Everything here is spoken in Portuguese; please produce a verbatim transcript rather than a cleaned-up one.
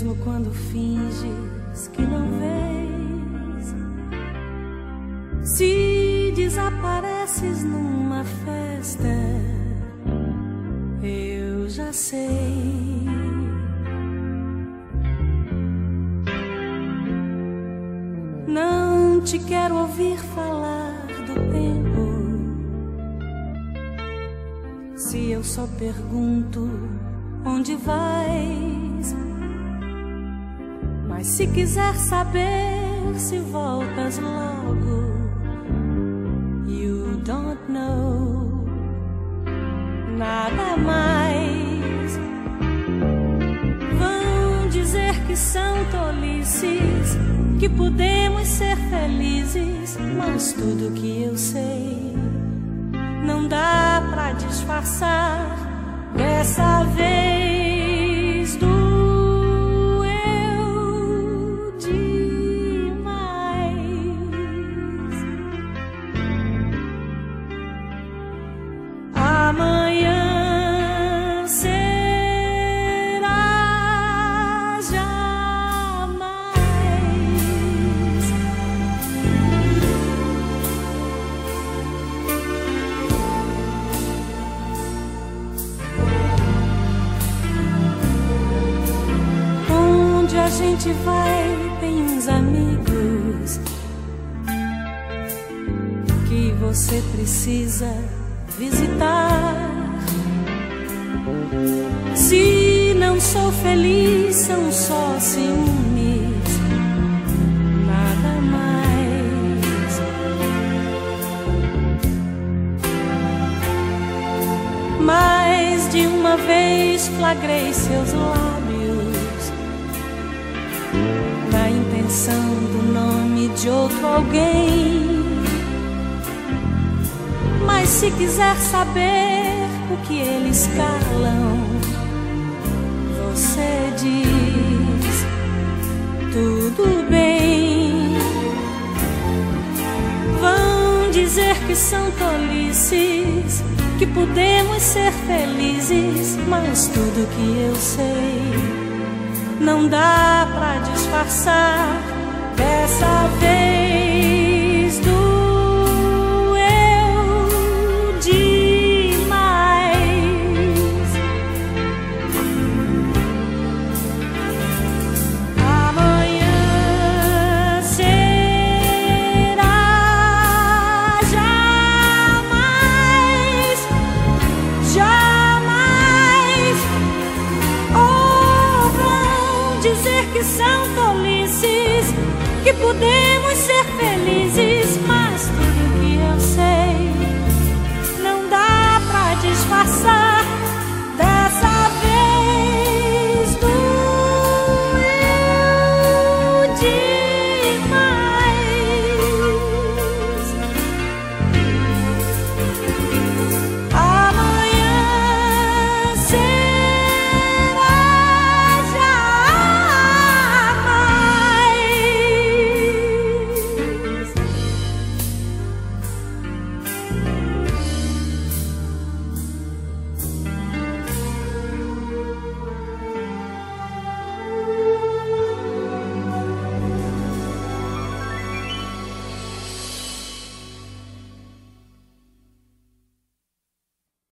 mesmo quando finges que não vês. Se desapareces numa festa, eu já sei. Não te quero ouvir falar do tempo, se eu só pergunto onde vais. Mas se quiser saber se voltas logo, you don't know nada mais. Vão dizer que são tolices, que podemos ser felizes, mas tudo que eu sei não dá pra disfarçar. Dessa vez doeu demais. Amanhã será jamais. Onde a gente vai tem uns amigos que você precisa visitar. Se não sou feliz, são só ciúmes, nada mais. Mais de uma vez flagrei seus lábios na intenção do nome de outro alguém. Mas se quiser saber o que eles calam, você diz tudo bem. Vão dizer que são tolices, que podemos ser felizes, mas tudo que eu sei não dá pra disfarçar. Dessa vez doeu demais. Amanhã será jamais, jamais. Ou vão dizer que são tolices, que podemos ser